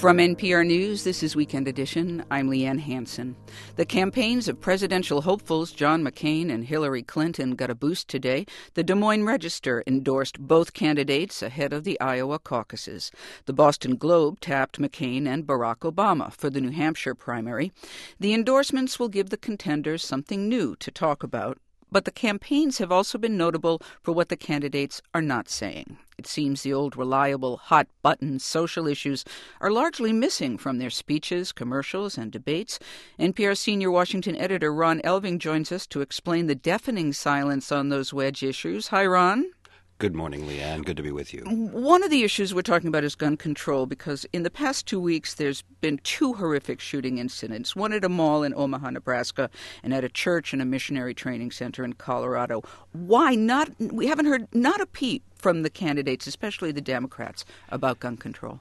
From NPR News, this is Weekend Edition. I'm Leanne Hansen. The campaigns of presidential hopefuls John McCain and Hillary Clinton got a boost today. The Des Moines Register endorsed both candidates ahead of the Iowa caucuses. The Boston Globe tapped McCain and Barack Obama for the New Hampshire primary. The endorsements will give the contenders something new to talk about. But the campaigns have also been notable for what the candidates are not saying. It seems the old reliable, hot-button social issues are largely missing from their speeches, commercials, and debates. NPR senior Washington editor Ron Elving joins us to explain the deafening silence on those wedge issues. Hi, Ron. Good morning, Leanne. Good to be with you. One of the issues we're talking about is gun control, because in the past 2 weeks there's been two horrific shooting incidents, one at a mall in Omaha, Nebraska, and at a church and a missionary training center in Colorado. Why not? We haven't heard not a peep from the candidates, especially the Democrats, about gun control.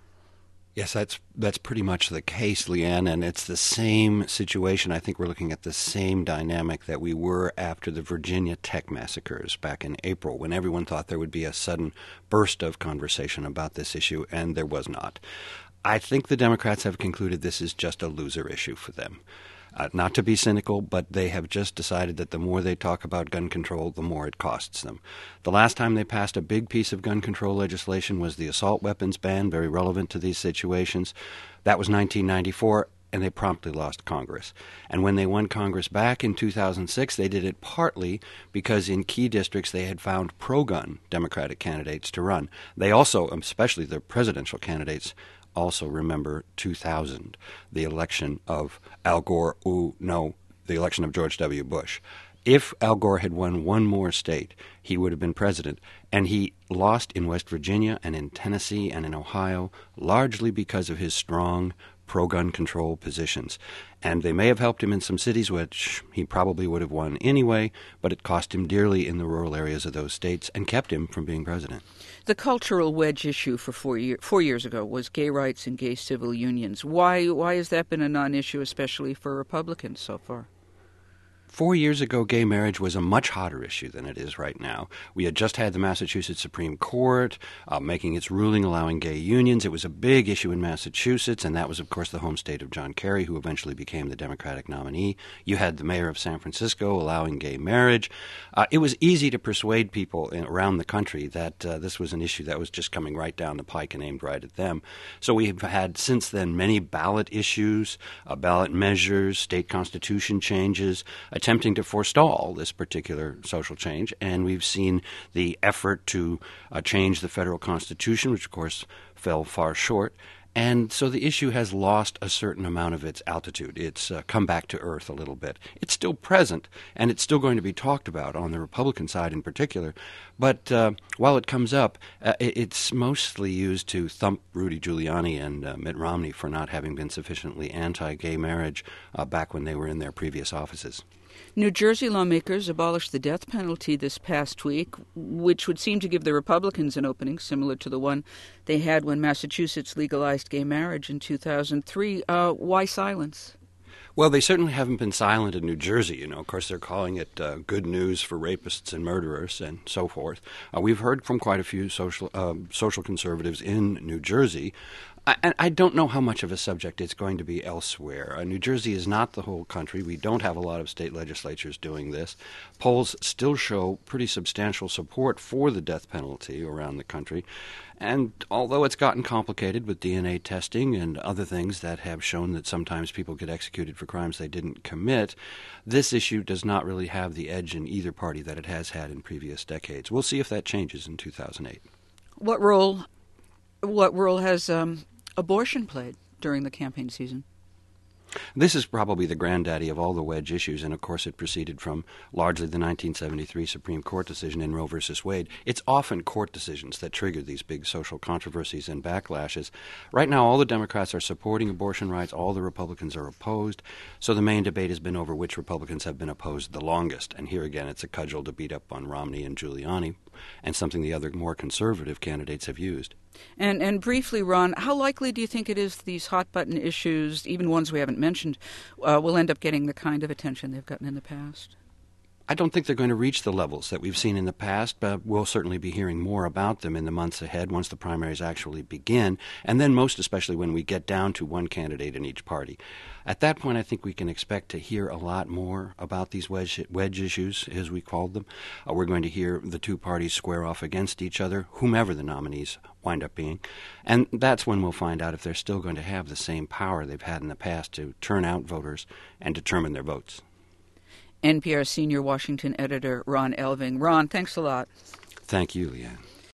Yes, that's pretty much the case, Leanne, and it's the same situation. I think we're looking at the same dynamic that we were after the Virginia Tech massacres back in April, when everyone thought there would be a sudden burst of conversation about this issue, and there was not. I think the Democrats have concluded this is just a loser issue for them. Not to be cynical, but they have just decided that the more they talk about gun control, the more it costs them. The last time they passed a big piece of gun control legislation was the assault weapons ban, very relevant to these situations. That was 1994, and they promptly lost Congress. And when they won Congress back in 2006, they did it partly because in key districts they had found pro-gun Democratic candidates to run. They also, especially the presidential candidates, also remember 2000, the election of Al Gore, the election of George W. Bush. If Al Gore had won one more state, he would have been president, and he lost in West Virginia and in Tennessee and in Ohio, largely because of his strong pro-gun control positions. And they may have helped him in some cities, which he probably would have won anyway, but it cost him dearly in the rural areas of those states and kept him from being president. The cultural wedge issue for 4 years ago was gay rights and gay civil unions. Why has that been a non-issue, especially for Republicans so far? 4 years ago, gay marriage was a much hotter issue than it is right now. We had just had the Massachusetts Supreme Court making its ruling allowing gay unions. It was a big issue in Massachusetts, and that was, of course, the home state of John Kerry, who eventually became the Democratic nominee. You had the mayor of San Francisco allowing gay marriage. It was easy to persuade people around the country that this was an issue that was just coming right down the pike and aimed right at them. So we've had since then many ballot issues, ballot measures, state constitution changes, attempting to forestall this particular social change, and we've seen the effort to change the federal constitution, which of course fell far short. And so the issue has lost a certain amount of its altitude. It's come back to earth a little bit. It's still present, and it's still going to be talked about on the Republican side in particular. But while it comes up, it's mostly used to thump Rudy Giuliani and Mitt Romney for not having been sufficiently anti-gay marriage back when they were in their previous offices. New Jersey lawmakers abolished the death penalty this past week, which would seem to give the Republicans an opening similar to the one they had when Massachusetts legalized gay marriage in 2003. Why silence? Well, they certainly haven't been silent in New Jersey. Of course, they're calling it good news for rapists and murderers and so forth. We've heard from quite a few social conservatives in New Jersey. I don't know how much of a subject it's going to be elsewhere. New Jersey is not the whole country. We don't have a lot of state legislatures doing this. Polls still show pretty substantial support for the death penalty around the country. And although it's gotten complicated with DNA testing and other things that have shown that sometimes people get executed for crimes they didn't commit, this issue does not really have the edge in either party that it has had in previous decades. We'll see if that changes in 2008. What role has abortion played during the campaign season? This is probably the granddaddy of all the wedge issues, and of course it proceeded from largely the 1973 Supreme Court decision in Roe v. Wade. It's often court decisions that trigger these big social controversies and backlashes. Right now, all the Democrats are supporting abortion rights, all the Republicans are opposed, so the main debate has been over which Republicans have been opposed the longest. And here again, it's a cudgel to beat up on Romney and Giuliani, and something the other more conservative candidates have used. And briefly, Ron, how likely do you think it is these hot-button issues, even ones we haven't mentioned, will end up getting the kind of attention they've gotten in the past? I don't think they're going to reach the levels that we've seen in the past, but we'll certainly be hearing more about them in the months ahead once the primaries actually begin, and then most especially when we get down to one candidate in each party. At that point, I think we can expect to hear a lot more about these wedge issues, as we called them. We're going to hear the two parties square off against each other, whomever the nominees wind up being, and that's when we'll find out if they're still going to have the same power they've had in the past to turn out voters and determine their votes. NPR senior Washington editor Ron Elving. Ron, thanks a lot. Thank you, Leanne.